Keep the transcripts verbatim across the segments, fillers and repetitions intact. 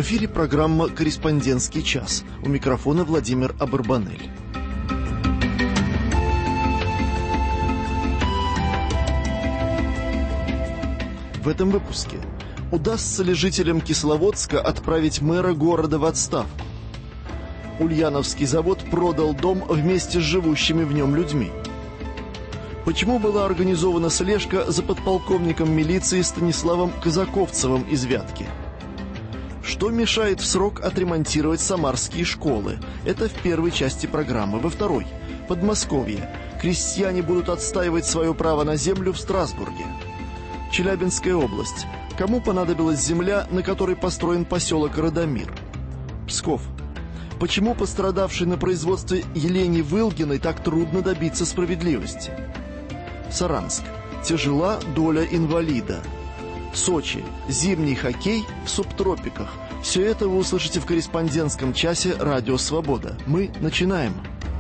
В эфире программа «Корреспондентский час». У микрофона Владимир Абарбанель. В этом выпуске. Удастся ли жителям Кисловодска отправить мэра города в отставку? Ульяновский завод продал дом вместе с живущими в нем людьми. Почему была организована слежка за подполковником милиции Станиславом Казаковцевым из Вятки? Что мешает в срок отремонтировать самарские школы? Это в первой части программы. Во второй. Подмосковье. Крестьяне будут отстаивать свое право на землю в Страсбурге. Челябинская область. Кому понадобилась земля, на которой построен поселок Радомир? Псков. Почему пострадавшей на производстве Елене Вылгиной так трудно добиться справедливости? Саранск. Тяжела доля инвалида. Сочи. Зимний хоккей в субтропиках. Все это вы услышите в корреспондентском часе «Радио Свобода». Мы начинаем.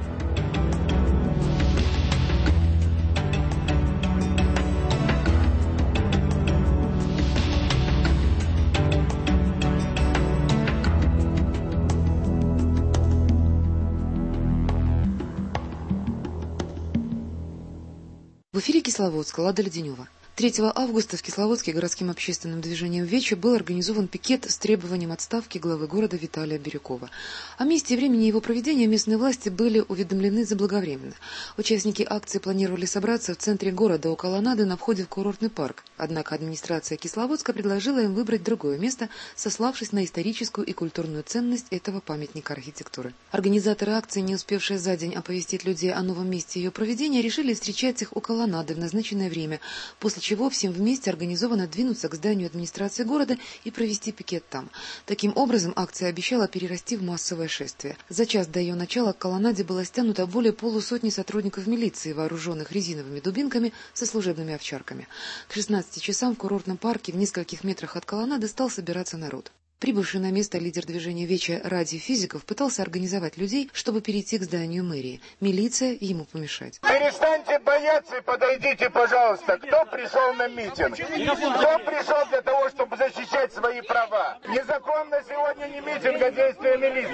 В эфире Кисловодска, Лада Леденева. третьего августа в Кисловодске городским общественным движением «Вече» был организован пикет с требованием отставки главы города Виталия Бирюкова. О месте и времени его проведения местные власти были уведомлены заблаговременно. Участники акции планировали собраться в центре города у колоннады на входе в курортный парк. Однако администрация Кисловодска предложила им выбрать другое место, сославшись на историческую и культурную ценность этого памятника архитектуры. Организаторы акции, не успевшие за день оповестить людей о новом месте ее проведения, решили встречать их у колоннады в назначенное время, после чего всем вместе организованно двинуться к зданию администрации города и провести пикет там. Таким образом, акция обещала перерасти в массовое шествие. За час до ее начала к колоннаде было стянуто более полусотни сотрудников милиции, вооруженных резиновыми дубинками со служебными овчарками. К шестнадцати часам в курортном парке в нескольких метрах от колоннады стал собираться народ. Прибывший на место лидер движения «Вече» Ради Физиков пытался организовать людей, чтобы перейти к зданию мэрии. Милиция ему помешать. Перестаньте бояться и подойдите, пожалуйста. Кто пришел на митинг? Кто пришел для того, чтобы защищать свои права? Незаконно сегодня не митинг, а действия милиции.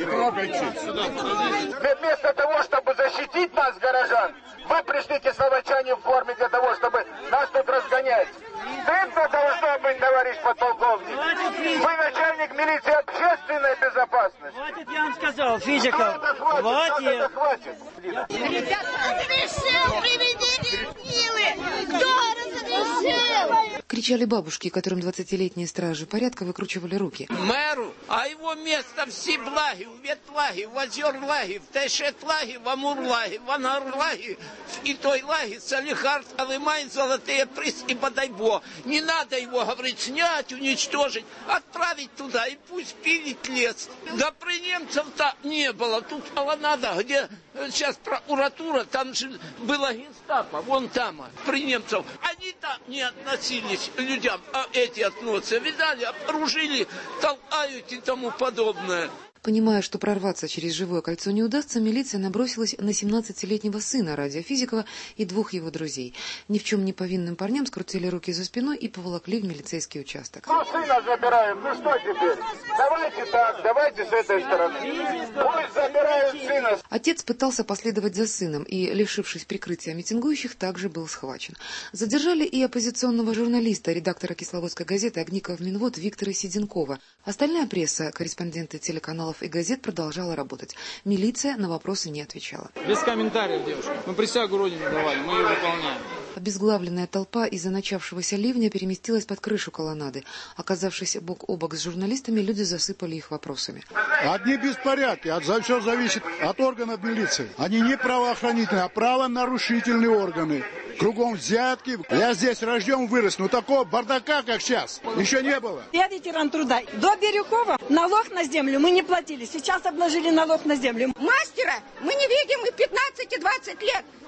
Вместо того, чтобы защитить нас, горожан, вы пришли, кисловодчане, в форме для того, чтобы нас тут разгонять. Стыдно должно быть, товарищ подполковник. Вы начальник милиции общественной безопасности. Хватит, я вам сказал, Физиков. Хватит. Хватит. Ребята, разрешил приведение силы! Кто разрешил? Кричали бабушки, которым двадцатилетние стражи порядка выкручивали руки. Мэру, а его место в Сиблаге, в Ветлаге, в Озерлаге, в Тайшетлаге, в Амурлаге, в Ангарлаге, и той лаге, Салихард, Алымай, Золотые приз и Бодайбо. Не надо его, говорит, снять, уничтожить, отправить туда, и пусть пилит лес. Да при немцев-то не было. Тут колоннада, где сейчас прокуратура, там же было гестапо, вон там, при немцев. Они-то не относились к людям, а эти относятся. Видали, обнаружили, толкают и тому подобное. Понимая, что прорваться через живое кольцо не удастся, милиция набросилась на семнадцатилетнего сына Радия Физикова и двух его друзей. Ни в чем не повинным парням скрутили руки за спиной и поволокли в милицейский участок. Ну, сына забираем, ну что теперь? Давайте так, давайте с этой стороны. Пусть забирают сына. Отец пытался последовать за сыном и, лишившись прикрытия митингующих, также был схвачен. Задержали и оппозиционного журналиста, редактора Кисловодской газеты «Огников Минвод» Виктора Сиденкова. Остальная пресса, корреспонденты телеканалов и газет продолжала работать. Милиция на вопросы не отвечала. Без комментариев, девушка. Мы присягу Родине давали, мы ее выполняем. Обезглавленная толпа из-за начавшегося ливня переместилась под крышу колоннады. Оказавшись бок о бок с журналистами, люди засыпали их вопросами. Одни беспорядки, от за все зависит от органов милиции. Они не правоохранительные, а правонарушительные органы. Кругом взятки. Я здесь рожден, вырос. Но такого бардака, как сейчас, еще не было. Я ветеран труда. До Бирюкова налог на землю мы не платили. Сейчас обложили налог на землю. Мастера мы не видим и пятнадцать-двадцать лет.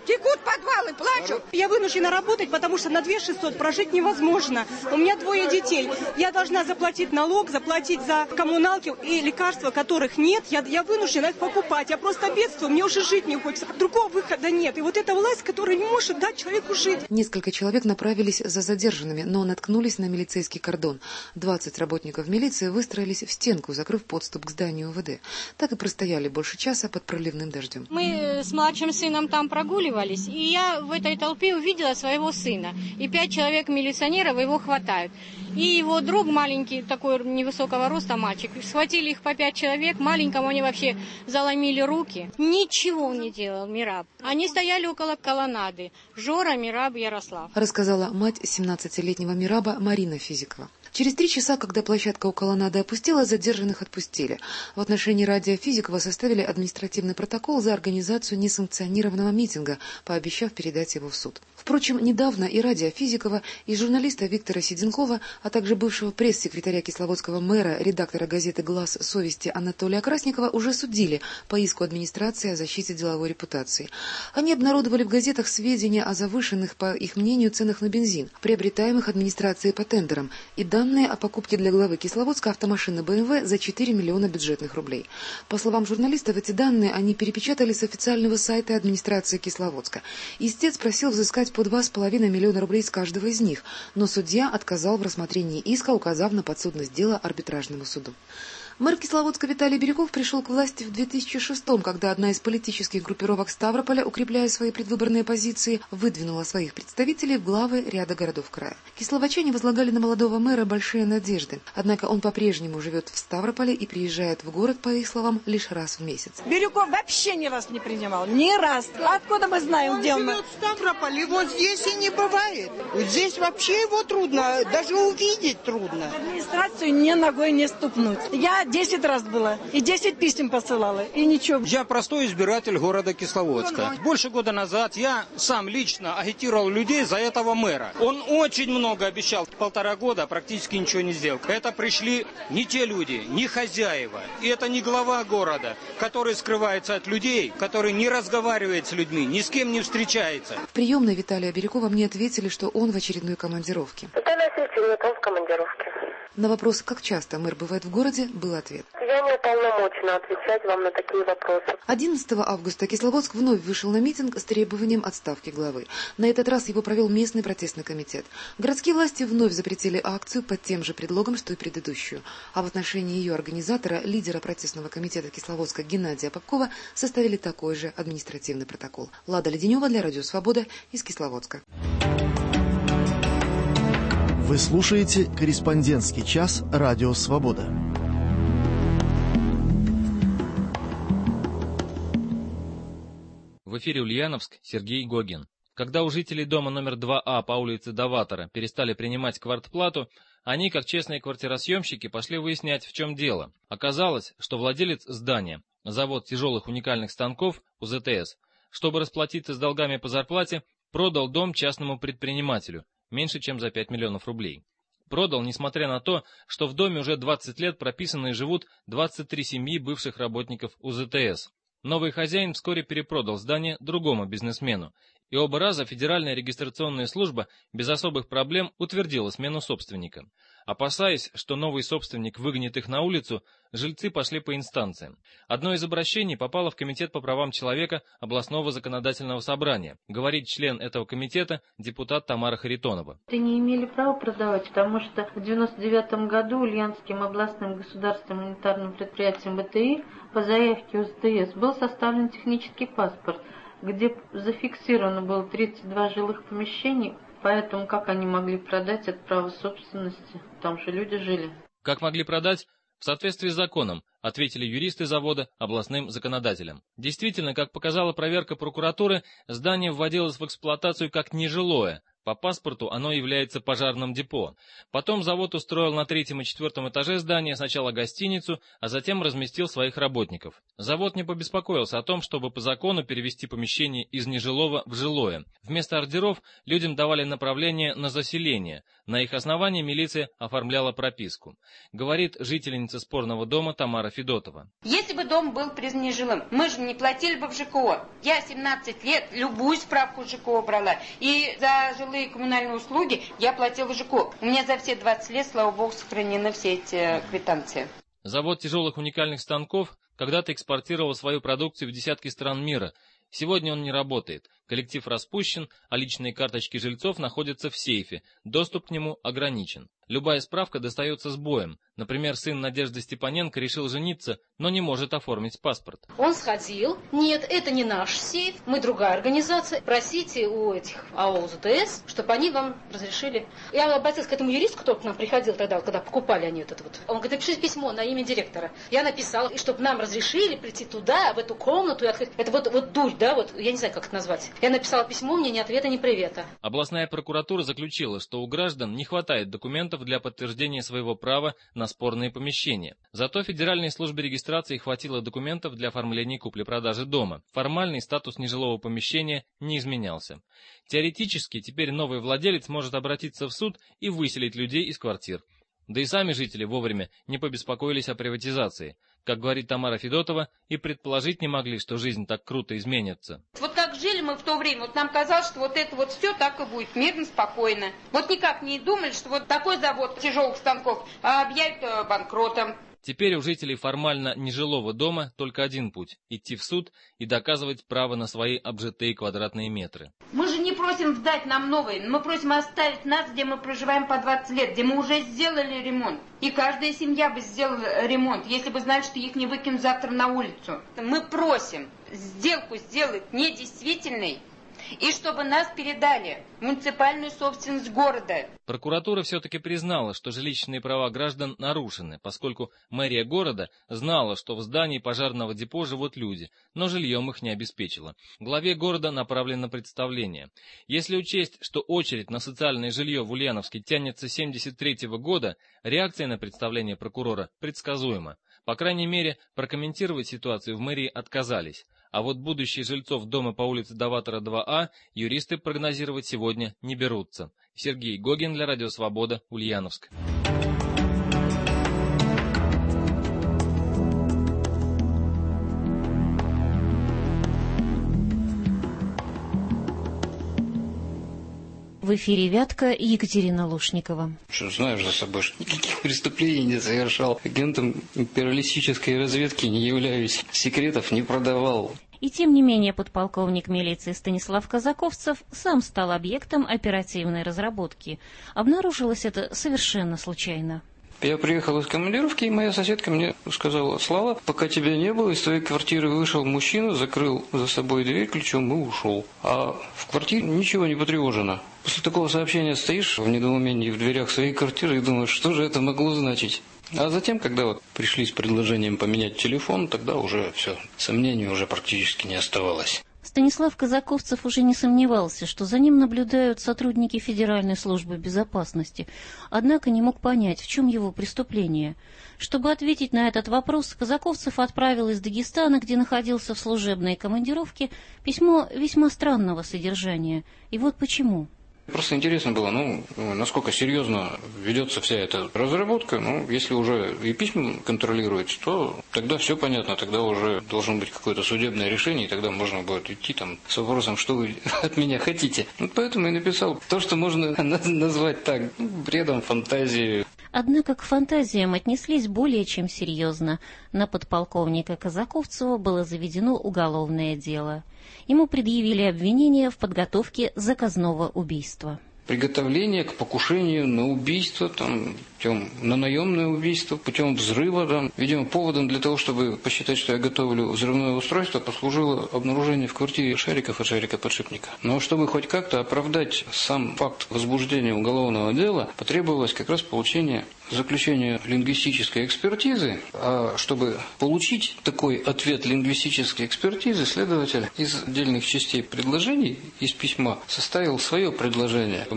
Текут подвалы, плачут. Я вынуждена работать, потому что на две тысячи шестьсот прожить невозможно. У меня двое детей. Я должна заплатить налог, заплатить за коммуналки и лекарства, которых нет. Я, я вынуждена их покупать. Я просто бедствую, мне уже жить не хочется. Другого выхода нет. И вот эта власть, которая не может дать человеку жить. Несколько человек направились за задержанными, но наткнулись на милицейский кордон. двадцать работников милиции выстроились в стенку, закрыв подступ к зданию УВД. Так и простояли больше часа под проливным дождем. Мы с младшим сыном там прогуливались, и я в этой толпе увидела своего сына. И пять человек милиционеров его хватают. И его друг маленький, такой невысокого роста мальчик, схватили их по пять человек, маленькому они вообще заломили руки. Ничего не делал Мираб. Они стояли около колоннады. Жора, Мираб, Ярослав. Рассказала мать семнадцатилетнего Мираба Марина Физикова. Через три часа, когда площадка у колоннады опустела, задержанных отпустили. В отношении Радия Физикова составили административный протокол за организацию несанкционированного митинга, пообещав передать его в суд. Впрочем, недавно и Радия Физикова, и журналиста Виктора Сиденкова, а также бывшего пресс-секретаря кисловодского мэра, редактора газеты «Глаз совести» Анатолия Красникова уже судили по иску администрации о защите деловой репутации. Они обнародовали в газетах сведения о завышенных, по их мнению, ценах на бензин, приобретаемых администрацией по тендерам, и данные о покупке для главы Кисловодска автомашины бэ эм вэ за четыре миллиона бюджетных рублей. По словам журналистов, эти данные они перепечатали с официального сайта администрации Кисловодска. Истец просил взыскать по два с половиной миллиона рублей с каждого из них, но судья отказал в рассмотрении иска, указав на подсудность дела арбитражному суду. Мэр Кисловодска Виталий Бирюков пришел к власти в две тысячи шестом, когда одна из политических группировок Ставрополя, укрепляя свои предвыборные позиции, выдвинула своих представителей в главы ряда городов края. Кисловодчане возлагали на молодого мэра большие надежды, однако он по-прежнему живет в Ставрополе и приезжает в город, по их словам, лишь раз в месяц. Бирюков вообще ни раз не принимал, ни раз. Откуда мы знаем, он где он? Он живет в Ставрополе, вот здесь и не бывает. Здесь вообще его трудно, даже увидеть трудно. Администрацию ни ногой не ступнуть. Я десять раз была, и десять писем посылала, и ничего. Я простой избиратель города Кисловодска. Больше года назад я сам лично агитировал людей за этого мэра. Он очень много обещал. Полтора года практически ничего не сделал. Это пришли не те люди, не хозяева. И это не глава города, который скрывается от людей, который не разговаривает с людьми, ни с кем не встречается. В приемной Виталия Бирюкова мне ответили, что он в очередной командировке. Виталий Васильевич, он в командировке. На вопрос, как часто мэр бывает в городе, был ответ. Я не уполномочена отвечать вам на такие вопросы. одиннадцатого августа Кисловодск вновь вышел на митинг с требованием отставки главы. На этот раз его провел местный протестный комитет. Городские власти вновь запретили акцию под тем же предлогом, что и предыдущую. А в отношении ее организатора, лидера протестного комитета Кисловодска Геннадия Попкова, составили такой же административный протокол. Лада Леденева для Радио Свобода из Кисловодска. Вы слушаете «Корреспондентский час» Радио Свобода. В эфире Ульяновск, Сергей Гогин. Когда у жителей дома номер два А по улице Даватора перестали принимать квартплату, они, как честные квартиросъемщики, пошли выяснять, в чем дело. Оказалось, что владелец здания, завод тяжелых уникальных станков У Зэ Тэ Эс, чтобы расплатиться с долгами по зарплате, продал дом частному предпринимателю, меньше чем за пять миллионов рублей. Продал, несмотря на то, что в доме уже двадцать лет прописаны и живут двадцать три семьи бывших работников У Зэ Тэ Эс. Новый хозяин вскоре перепродал здание другому бизнесмену, и оба раза Федеральная регистрационная служба без особых проблем утвердила смену собственника. Опасаясь, что новый собственник выгонит их на улицу, жильцы пошли по инстанциям. Одно из обращений попало в Комитет по правам человека областного законодательного собрания. Говорит член этого комитета, депутат Тамара Харитонова. Это не имели права продавать, потому что в девяносто девятом году Ульяновским областным государственным унитарным предприятием Бэ Тэ И по заявке У Зэ Тэ Эс был составлен технический паспорт, где зафиксировано было тридцать два жилых помещений, поэтому как они могли продать это право собственности? Там же люди жили. Как могли продать? В соответствии с законом, ответили юристы завода областным законодателям. Действительно, как показала проверка прокуратуры, здание вводилось в эксплуатацию как нежилое, По паспорту оно является пожарным депо. Потом завод устроил на третьем и четвертом этаже здания сначала гостиницу, а затем разместил своих работников. Завод не побеспокоился о том, чтобы по закону перевести помещение из нежилого в жилое. Вместо ордеров людям давали направление на заселение. На их основании милиция оформляла прописку. Говорит жительница спорного дома Тамара Федотова. Если бы дом был признан нежилым, мы же не платили бы в ЖКО. Я семнадцать лет любую справку в ЖКО брала. И за жилые коммунальные услуги я платила в ЖКО. У меня за все двадцать лет, слава богу, сохранены все эти квитанции. Завод тяжелых уникальных станков когда-то экспортировал свою продукцию в десятки стран мира. Сегодня он не работает. Коллектив распущен, а личные карточки жильцов находятся в сейфе. Доступ к нему ограничен. Любая справка достается с боем. Например, сын Надежды Степаненко решил жениться, но не может оформить паспорт. Он сходил. Нет, это не наш сейф, мы другая организация. Просите у этих АО ЗТС, чтобы они вам разрешили. Я обратилась к этому юристу, который к нам приходил тогда, когда покупали они вот это вот. Он говорит, напишите письмо на имя директора. Я написала, и чтобы нам разрешили прийти туда, в эту комнату и открыть. Это вот, вот дурь, да, вот, я не знаю, как это назвать. Я написала письмо, мне ни ответа, ни привета. Областная прокуратура заключила, что у граждан не хватает документов для подтверждения своего права на спорные помещения. Зато Федеральной службе регистрации хватило документов для оформления купли-продажи дома. Формальный статус нежилого помещения не изменялся. Теоретически, теперь новый владелец может обратиться в суд и выселить людей из квартир. Да и сами жители вовремя не побеспокоились о приватизации. Как говорит Тамара Федотова, и предположить не могли, что жизнь так круто изменится. Вот как жили мы в то время, вот нам казалось, что вот это вот все так и будет, мирно, спокойно. Вот никак не думали, что вот такой завод тяжелых станков объявит банкротом. Теперь у жителей формально нежилого дома только один путь – идти в суд и доказывать право на свои обжитые квадратные метры. Мы же не просим сдать нам новые, мы просим оставить нас, где мы проживаем по двадцать лет, где мы уже сделали ремонт. И каждая семья бы сделала ремонт, если бы знали, что их не выкинут завтра на улицу. Мы просим сделку сделать недействительной, и чтобы нас передали в муниципальную собственность города. Прокуратура все-таки признала, что жилищные права граждан нарушены, поскольку мэрия города знала, что в здании пожарного депо живут люди, но жильем их не обеспечила. Главе города направлено представление. Если учесть, что очередь на социальное жилье в Ульяновске тянется с семьдесят третьего года, реакция на представление прокурора предсказуема. По крайней мере, прокомментировать ситуацию в мэрии отказались. А вот будущих жильцов дома по улице Даватора два А юристы прогнозировать сегодня не берутся. Сергей Гогин для Радио Свобода, Ульяновск. В эфире «Вятка» и Екатерина Лушникова. Что знаешь за собой, что никаких преступлений не совершал. Агентом империалистической разведки не являюсь. Секретов не продавал. И тем не менее подполковник милиции Станислав Казаковцев сам стал объектом оперативной разработки. Обнаружилось это совершенно случайно. Я приехал из командировки, и моя соседка мне сказала: Слава, пока тебя не было, из твоей квартиры вышел мужчина, закрыл за собой дверь ключом и ушел. А в квартире ничего не потревожено. После такого сообщения стоишь в недоумении в дверях своей квартиры и думаешь, что же это могло значить. А затем, когда вот пришли с предложением поменять телефон, тогда уже все, сомнений уже практически не оставалось. Станислав Казаковцев уже не сомневался, что за ним наблюдают сотрудники Федеральной службы безопасности, однако не мог понять, в чем его преступление. Чтобы ответить на этот вопрос, Казаковцев отправил из Дагестана, где находился в служебной командировке, письмо весьма странного содержания. И вот почему. Просто интересно было, ну, насколько серьезно ведется вся эта разработка. Ну, если уже и письма контролируют, то тогда все понятно, тогда уже должно быть какое-то судебное решение, и тогда можно будет идти там с вопросом, что вы от меня хотите. Ну, поэтому я написал то, что можно назвать так, бредом, фантазией. Однако к фантазиям отнеслись более чем серьезно. На подполковника Казаковцева было заведено уголовное дело. Ему предъявили обвинение в подготовке заказного убийства. Приготовление к покушению на убийство, там, путем, на наемное убийство, путем взрыва. Там. Видимо, поводом для того, чтобы посчитать, что я готовлю взрывное устройство, послужило обнаружение в квартире шариков и шарика-подшипника. Но чтобы хоть как-то оправдать сам факт возбуждения уголовного дела, потребовалось как раз получение заключения лингвистической экспертизы. А чтобы получить такой ответ лингвистической экспертизы, следователь из отдельных частей предложений из письма составил свое предложение.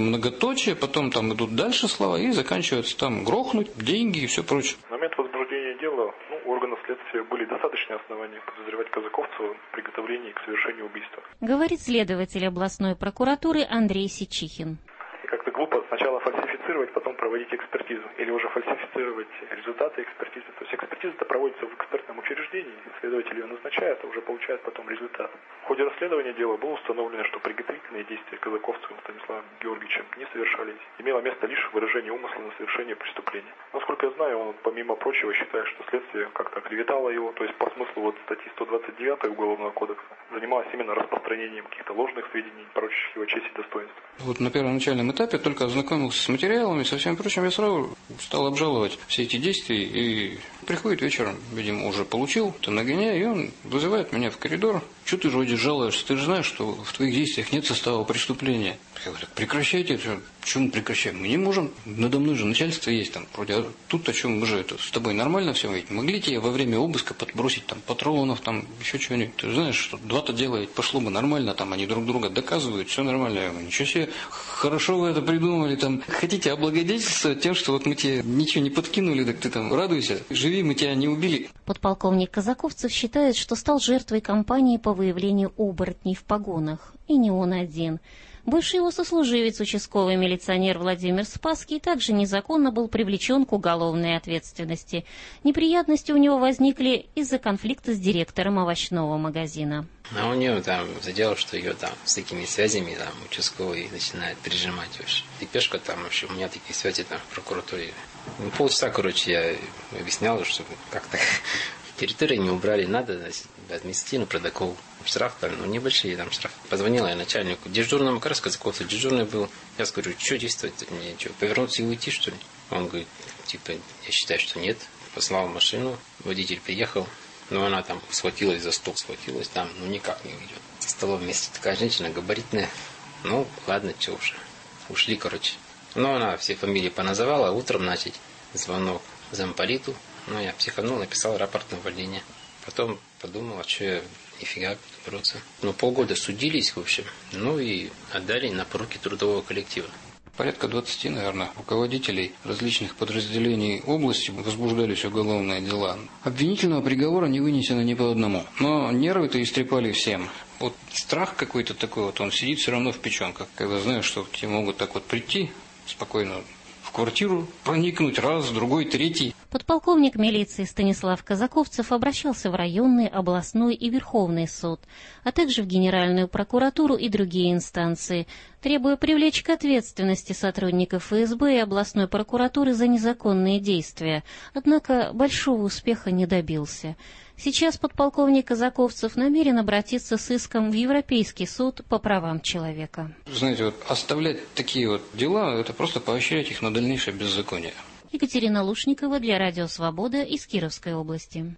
многоточие, потом там идут дальше слова и заканчивается там грохнуть, деньги и все прочее. В момент возбуждения дела ну, у органов следствия были достаточные основания подозревать Казаковцева в приготовлении к совершению убийства. Говорит следователь областной прокуратуры Андрей Сичихин. И как-то глупо сначала фальсифицировать, потом проводить экспертизу. Или уже фальсифицировать результаты экспертизы. То есть экспертиза-то проводится в экспертном учреждении, следователь ее назначает, а уже получает потом результат. В ходе расследования дела было установлено, что приготовительные действия Казаковцевым Станиславом Георгиевичем не совершались. Имело место лишь выражение умысла на совершение преступления. Насколько я знаю, он, помимо прочего, считает, что следствие как-то оклеветало его, то есть по смыслу вот статьи сто двадцать девять Уголовного кодекса, занималось именно распространением каких-то ложных сведений, порочащих его честь и достоинство. Вот на первоначальном этапе только ознакомился с материалами, со всем прочим, я сразу стал обжаловать все эти действия, и приходит вечером, видимо, уже получил, то нагоняя, и он вызывает меня в коридор. Что ты вроде жалуешься? Ты же знаешь, что в твоих действиях нет состава преступления. Я говорю, прекращайте это. Почему мы прекращаем? Мы не можем. Надо мной же начальство есть там. Вроде, а тут о чем мы же это с тобой нормально все ведь. Могли тебе во время обыска подбросить там патронов, там еще чего-нибудь. Ты же знаешь, что два-то дела ведь пошло бы нормально, там они друг друга доказывают, все нормально. Я говорю, ничего себе, хорошо вы это придумали, там хотите облагодетельствовать тем, что вот мы тебе ничего не подкинули, так ты там радуйся. Живи, мы тебя не убили. Подполковник Казаковцев считает, что стал жертвой кампании по выявлению оборотней в погонах. И не он один. Бывший его сослуживец, участковый милиционер Владимир Спасский, также незаконно был привлечен к уголовной ответственности. Неприятности у него возникли из-за конфликта с директором овощного магазина. А у нее там задел, что ее там с такими связями там участковый начинает прижимать вообще. И пешка там вообще, у меня такие связи там в прокуратуре. Ну, полчаса, короче, я объяснял, что как-то территории не убрали, надо административный протокол. Штраф, ну, небольшие там штрафы. Позвонила я начальнику, дежурному, как раз Казаковцев дежурный был. Я говорю, что действовать? Мне что, повернуться и уйти, что ли? Он говорит, типа, я считаю, что нет. Послал машину, водитель приехал, но она там схватилась за стол, схватилась, там, ну, никак не уйдет. За столом вместе такая женщина габаритная. Ну, ладно, что уже. Ушли, короче. Но она все фамилии поназывала, утром начать звонок замполиту. Ну, я психанул, написал рапорт на увольнение. Потом подумал, а что я нифига бороться. Ну, полгода судились, в общем, ну и отдали на поруки трудового коллектива. Порядка двадцати, наверное, руководителей различных подразделений области возбуждались уголовные дела. Обвинительного приговора не вынесено ни по одному. Но нервы-то истрепали всем. Вот страх какой-то такой, вот он сидит все равно в печенках, когда знаешь, что тебе могут так вот прийти спокойно в квартиру, проникнуть раз, другой, третий. Подполковник милиции Станислав Казаковцев обращался в районный, областной и Верховный суд, а также в Генеральную прокуратуру и другие инстанции, требуя привлечь к ответственности сотрудников эф эс бэ и областной прокуратуры за незаконные действия, однако большого успеха не добился. Сейчас подполковник Казаковцев намерен обратиться с иском в Европейский суд по правам человека. Знаете, вот оставлять такие вот дела, это просто поощрять их на дальнейшее беззаконие. Екатерина Лушникова для Радио Свобода из Кировской области.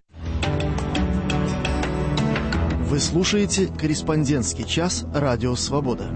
Вы слушаете «Корреспондентский час» Радио Свобода.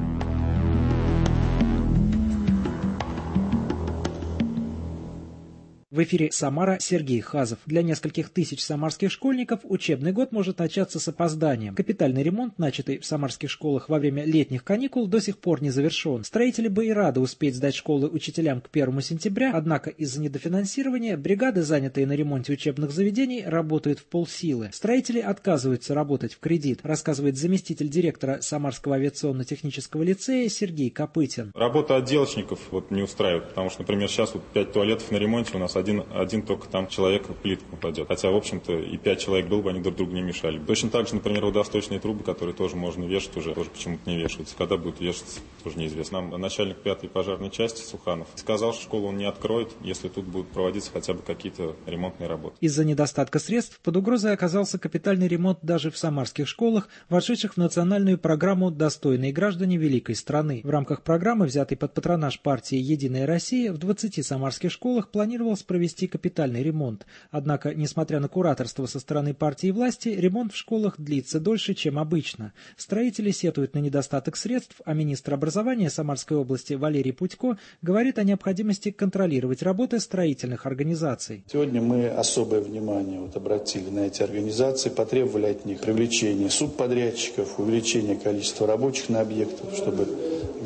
В эфире Самара, Сергей Хазов. Для нескольких тысяч самарских школьников учебный год может начаться с опозданием. Капитальный ремонт, начатый в самарских школах во время летних каникул, до сих пор не завершен. Строители бы и рады успеть сдать школы учителям к первому сентября, однако из-за недофинансирования бригады, занятые на ремонте учебных заведений, работают в полсилы. Строители отказываются работать в кредит, рассказывает заместитель директора Самарского авиационно-технического лицея Сергей Копытин. Работа отделочников вот не устраивает, потому что, например, сейчас вот пять туалетов на ремонте у нас Один, один только там человек в плитку упадет. Хотя, в общем-то, и пять человек было бы, они друг другу не мешали. Точно так же, например, водосточные трубы, которые тоже можно вешать уже, тоже почему-то не вешаются. Когда будут вешаться, тоже неизвестно. Нам начальник пятой пожарной части Суханов сказал, что школу он не откроет, если тут будут проводиться хотя бы какие-то ремонтные работы. Из-за недостатка средств под угрозой оказался капитальный ремонт даже в самарских школах, вошедших в национальную программу «Достойные граждане великой страны». В рамках программы, взятой под патронаж партии «Единая Россия», в двадцати самарских школах планировалось провести капитальный ремонт. Однако, несмотря на кураторство со стороны партии власти, ремонт в школах длится дольше, чем обычно. Строители сетуют на недостаток средств, а министр образования Самарской области Валерий Путько говорит о необходимости контролировать работы строительных организаций. Сегодня мы особое внимание вот обратили на эти организации, потребовали от них привлечения субподрядчиков, увеличения количества рабочих на объектах, чтобы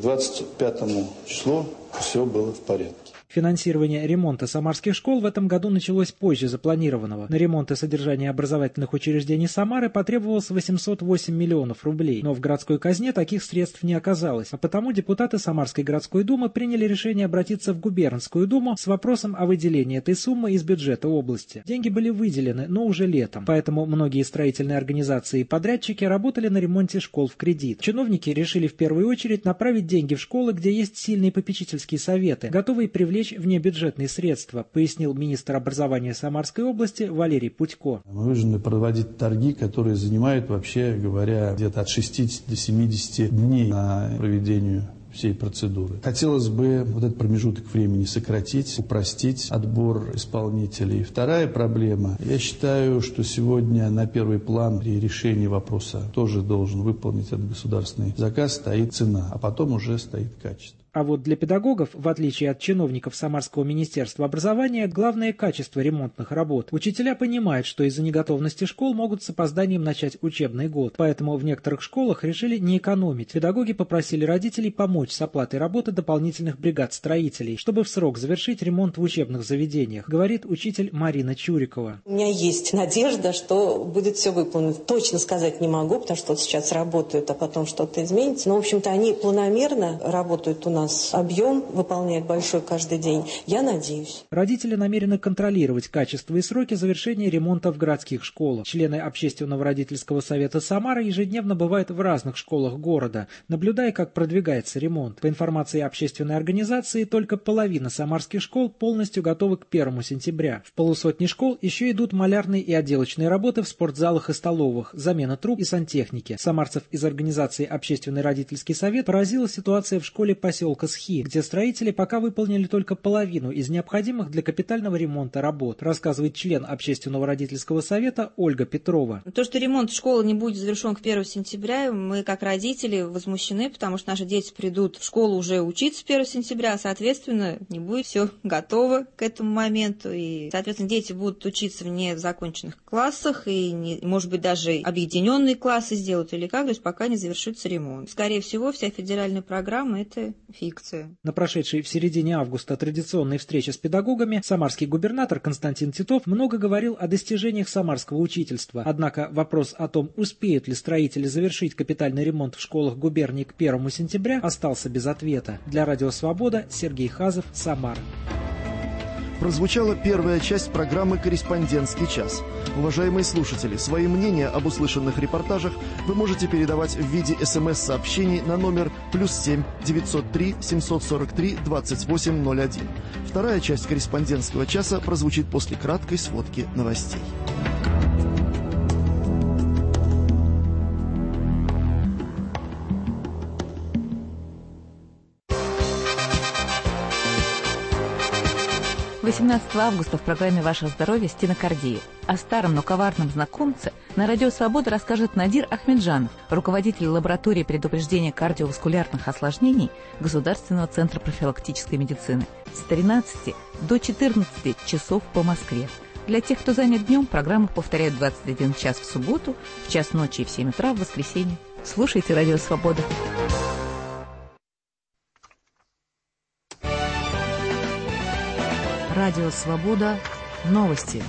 двадцать пятому числу все было в порядке. Финансирование ремонта самарских школ в этом году началось позже запланированного. На ремонт и содержание образовательных учреждений Самары потребовалось восемьсот восемь миллионов рублей. Но в городской казне таких средств не оказалось. А потому депутаты Самарской городской думы приняли решение обратиться в губернскую думу с вопросом о выделении этой суммы из бюджета области. Деньги были выделены, но уже летом. Поэтому многие строительные организации и подрядчики работали на ремонте школ в кредит. Чиновники решили в первую очередь направить деньги в школы, где есть сильные попечительские советы, готовые привлечь внебюджетные средства, пояснил министр образования Самарской области Валерий Путько. Мы вынуждены проводить торги, которые занимают, вообще говоря, где-то от шестидесяти до семидесяти дней на проведение всей процедуры. Хотелось бы вот этот промежуток времени сократить, упростить отбор исполнителей. Вторая проблема. Я считаю, что сегодня на первый план при решении вопроса тоже должен выполнить этот государственный заказ, стоит цена, а потом уже стоит качество. А вот для педагогов, в отличие от чиновников Самарского министерства образования, главное качество ремонтных работ. Учителя понимают, что из-за неготовности школ могут с опозданием начать учебный год. Поэтому в некоторых школах решили не экономить. Педагоги попросили родителей помочь с оплатой работы дополнительных бригад строителей, чтобы в срок завершить ремонт в учебных заведениях, говорит учитель Марина Чурикова. У меня есть надежда, что будет все выполнено. Точно сказать не могу, потому что вот сейчас работают, а потом что-то изменится. Но, в общем-то, они планомерно работают у нас. Объем выполняет большой каждый день. Я надеюсь. Родители намерены контролировать качество и сроки завершения ремонта в городских школах. Члены Общественного родительского совета Самары ежедневно бывают в разных школах города, наблюдая, как продвигается ремонт. По информации общественной организации, только половина самарских школ полностью готовы к первому сентября. В полусотни школ еще идут малярные и отделочные работы в спортзалах и столовых, замена труб и сантехники. Самарцев из организации Общественный родительский совет поразила ситуация в школе поселка Схи, где строители пока выполнили только половину из необходимых для капитального ремонта работ, рассказывает член Общественного родительского совета Ольга Петрова. То, что ремонт школы не будет завершен к первому сентября, мы как родители возмущены, потому что наши дети придут в школу уже учиться первого сентября, а, соответственно, не будет все готово к этому моменту, и, соответственно, дети будут учиться в незаконченных классах, и, не, может быть, даже объединенные классы сделают или как, то есть пока не завершится ремонт. Скорее всего, вся федеральная программа – это фикция. На прошедшей в середине августа традиционной встрече с педагогами самарский губернатор Константин Титов много говорил о достижениях самарского учительства. Однако вопрос о том, успеют ли строители завершить капитальный ремонт в школах губернии к первому сентября, остался без ответа. Для Радио Свобода Сергей Хазов, Самара. Прозвучала первая часть программы «Корреспондентский час». Уважаемые слушатели, свои мнения об услышанных репортажах вы можете передавать в виде смс-сообщений на номер плюс семь девятьсот три семьсот сорок три двадцать восемь ноль один. Вторая часть «Корреспондентского часа» прозвучит после краткой сводки новостей. восемнадцатого августа в программе «Ваше здоровье» стенокардия. О старом, но коварном знакомце на Радио Свобода расскажет Надир Ахмеджанов, руководитель лаборатории предупреждения кардиоваскулярных осложнений Государственного центра профилактической медицины. С тринадцати до четырнадцати часов по Москве. Для тех, кто занят днем, программу повторяют в двадцать один час в субботу, в час ночи и в семь утра в воскресенье. Слушайте Радио Свобода. Радио Свобода. Новости.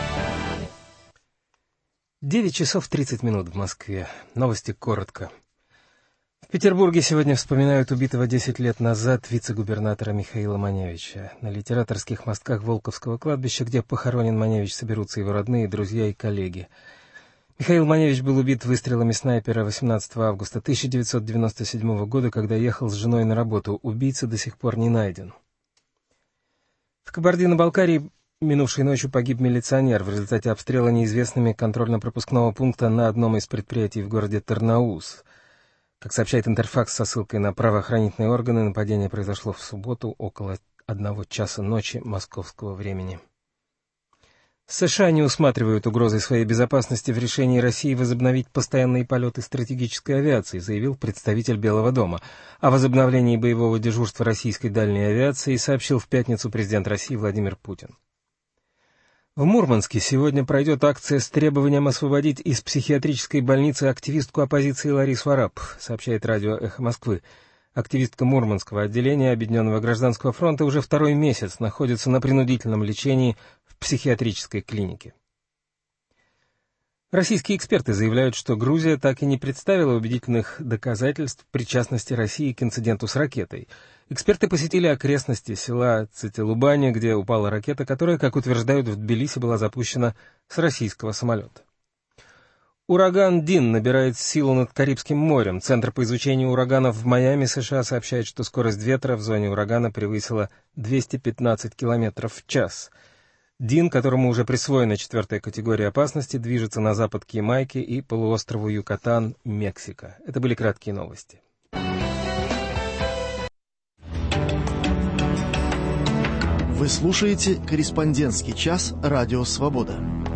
девять часов тридцать минут в Москве. Новости коротко. В Петербурге сегодня вспоминают убитого десять лет назад вице-губернатора Михаила Маневича. На литераторских мостках Волковского кладбища, где похоронен Маневич, соберутся его родные, друзья и коллеги. Михаил Маневич был убит выстрелами снайпера восемнадцатого августа тысяча девятьсот девяносто седьмого года, когда ехал с женой на работу. Убийца до сих пор не найден. В Кабардино-Балкарии минувшей ночью погиб милиционер в результате обстрела неизвестными контрольно-пропускного пункта на одном из предприятий в городе Тарнаус. Как сообщает Интерфакс со ссылкой на правоохранительные органы, нападение произошло в субботу около одного часа ночи московского времени. США не усматривают угрозы своей безопасности в решении России возобновить постоянные полеты стратегической авиации, заявил представитель Белого дома. О возобновлении боевого дежурства российской дальней авиации сообщил в пятницу президент России Владимир Путин. В Мурманске сегодня пройдет акция с требованием освободить из психиатрической больницы активистку оппозиции Ларису Арап, сообщает радио «Эхо Москвы». Активистка Мурманского отделения Объединенного гражданского фронта уже второй месяц находится на принудительном лечении в психиатрической клинике. Российские эксперты заявляют, что Грузия так и не представила убедительных доказательств причастности России к инциденту с ракетой. Эксперты посетили окрестности села Цитилубани, где упала ракета, которая, как утверждают в Тбилиси, была запущена с российского самолета. Ураган Дин набирает силу над Карибским морем. Центр по изучению ураганов в Майами, США, сообщает, что скорость ветра в зоне урагана превысила двести пятнадцать километров в час. Дин, которому уже присвоена четвертая категория опасности, движется на запад к Ямайке и полуострову Юкатан, Мексика. Это были краткие новости. Вы слушаете «Корреспондентский час» Радио Свобода.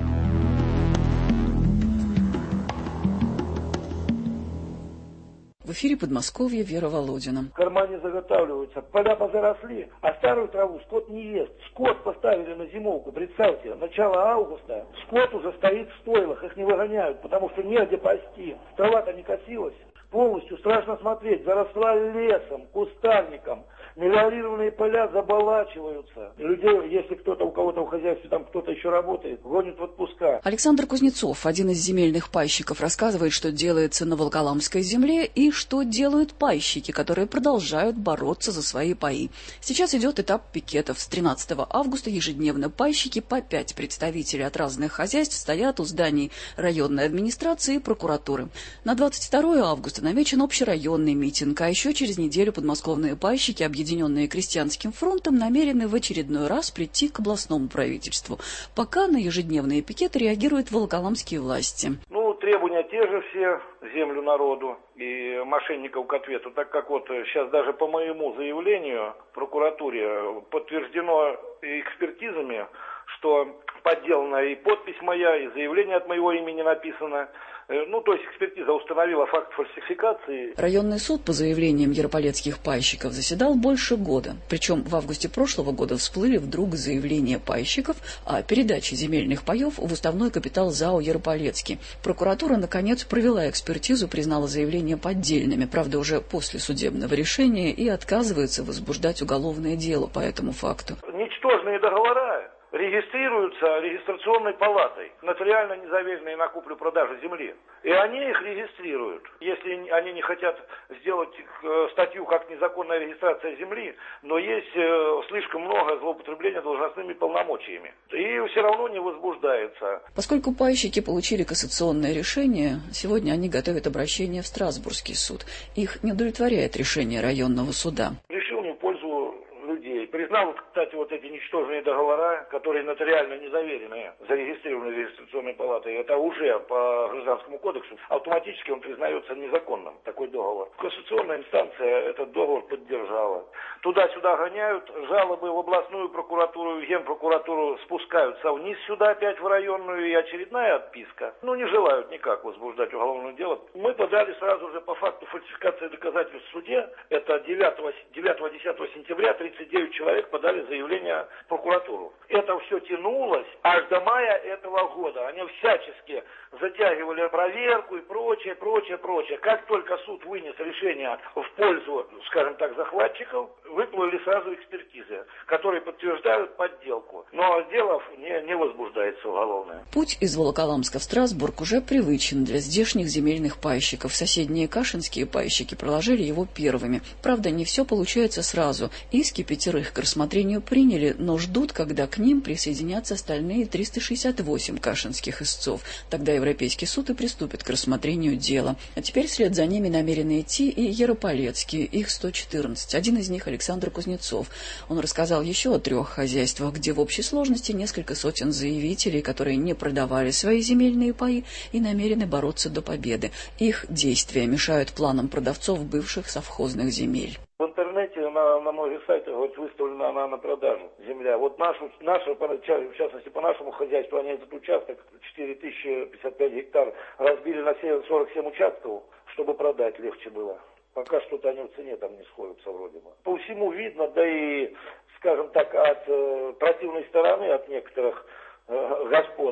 В эфире Подмосковья, Вера Володина. В кармане заготавливаются, поля позаросли, а старую траву скот не ест. Скот поставили на зимовку, представьте, начало августа. Скот уже стоит в стойлах, их не выгоняют, потому что негде пасти. Трава-то не косилась. Полностью страшно смотреть, заросла лесом, кустарником. Мелиорированные поля заболачиваются. Людей, если кто-то, у кого-то в хозяйстве там кто-то еще работает, гонят в отпуска. Александр Кузнецов, один из земельных пайщиков, рассказывает, что делается на Волоколамской земле и что делают пайщики, которые продолжают бороться за свои паи. Сейчас идет этап пикетов. С тринадцатого августа ежедневно пайщики, по пять представителей от разных хозяйств, стоят у зданий районной администрации и прокуратуры. На двадцать второе августа намечен общерайонный митинг, а еще через неделю подмосковные пайщики, объединенные крестьянским фронтом, намерены в очередной раз прийти к областному правительству. Пока на ежедневные пикеты реагируют волоколамские власти. Ну, требования те же все, землю народу и мошенников к ответу, так как вот сейчас даже по моему заявлению в прокуратуре подтверждено экспертизами, что подделана и подпись моя, и заявление от моего имени написано. Ну, то есть экспертиза установила факт фальсификации. Районный суд по заявлениям ярополецких пайщиков заседал больше года. Причем в августе прошлого года всплыли вдруг заявления пайщиков о передаче земельных паев в уставной капитал ЗАО «Ярополецкий». Прокуратура, наконец, провела экспертизу, признала заявления поддельными, правда, уже после судебного решения, и отказывается возбуждать уголовное дело по этому факту. Ничтожные договора регистрируются регистрационной палатой, нотариально незаверенные на куплю-продажу земли. И они их регистрируют. Если они не хотят сделать статью как незаконная регистрация земли, но есть слишком много злоупотребления должностными полномочиями. И все равно не возбуждается. Поскольку пайщики получили кассационное решение, сегодня они готовят обращение в Страсбургский суд. Их не удовлетворяет решение районного суда. Решил не в пользу людей. Признал, кстати, вот эти ничтожные договора, которые нотариально не заверены, зарегистрированы регистрационной палатой, это уже по Гражданскому кодексу, автоматически он признается незаконным, такой договор. Кассационная инстанция этот договор поддержала. Туда-сюда гоняют, жалобы в областную прокуратуру, в генпрокуратуру спускаются вниз сюда опять в районную, и очередная отписка. Ну, не желают никак возбуждать уголовное дело. Мы подали сразу же по факту фальсификации доказательств в суде, это девятого-десятого сентября, тридцать девять человек подали заявление в прокуратуру. Это все тянулось аж до мая этого года. Они всячески затягивали проверку и прочее, прочее, прочее. Как только суд вынес решение в пользу, скажем так, захватчиков, выплыли сразу экспертизы, которые подтверждают подделку. Но дело не, не возбуждается уголовное. Путь из Волоколамска в Страсбург уже привычен для здешних земельных пайщиков. Соседние кашинские пайщики проложили его первыми. Правда, не все получается сразу. Иски пятерых к рассмотрению приняли, но ждут, когда к ним присоединятся остальные триста шестьдесят восемь кашинских истцов. Тогда Европейский суд и приступит к рассмотрению дела. А теперь вслед за ними намерены идти и ярополецкие, их сто четырнадцать. Один из них Александр Кузнецов. Он рассказал еще о трех хозяйствах, где в общей сложности несколько сотен заявителей, которые не продавали свои земельные паи и намерены бороться до победы. Их действия мешают планам продавцов бывших совхозных земель. В интернете на, на многих сайтах вот, выставлена она на продажу, земля. Вот нашу, наша, в частности, по нашему хозяйству, они этот участок, четыре тысячи пятьдесят пять гектар, разбили на сорок семь участков, чтобы продать легче было. Пока что-то они в цене там не сходятся вроде бы. По всему видно, да и, скажем так, от э, противной стороны, от некоторых э, господ,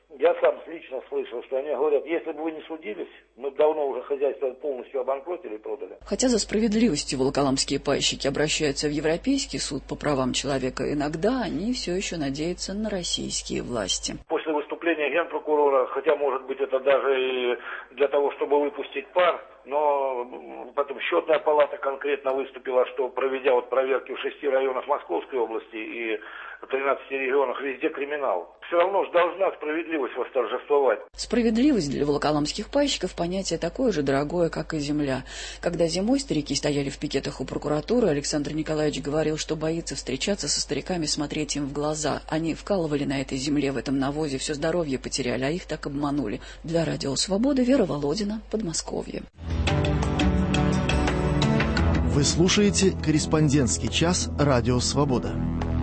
Я сам лично слышал, что они говорят, если бы вы не судились, мы бы давно уже хозяйство полностью обанкротили и продали. Хотя за справедливостью волоколамские пайщики обращаются в Европейский суд по правам человека, иногда они все еще надеются на российские власти. После выступления генпрокурора, хотя, может быть, это даже и для того, чтобы выпустить пар, но потом счетная палата конкретно выступила, что проведя вот проверки в шести районах Московской области и в тринадцати регионах, везде криминал. Все равно же должна справедливость восторжествовать. Справедливость для волоколамских пайщиков понятие такое же дорогое, как и земля. Когда зимой старики стояли в пикетах у прокуратуры, Александр Николаевич говорил, что боится встречаться со стариками, смотреть им в глаза. Они вкалывали на этой земле, в этом навозе, все здоровье потеряли, а их так обманули. Для Радио Свобода, Вера Володина, Подмосковье. Вы слушаете «Корреспондентский час» Радио Свобода.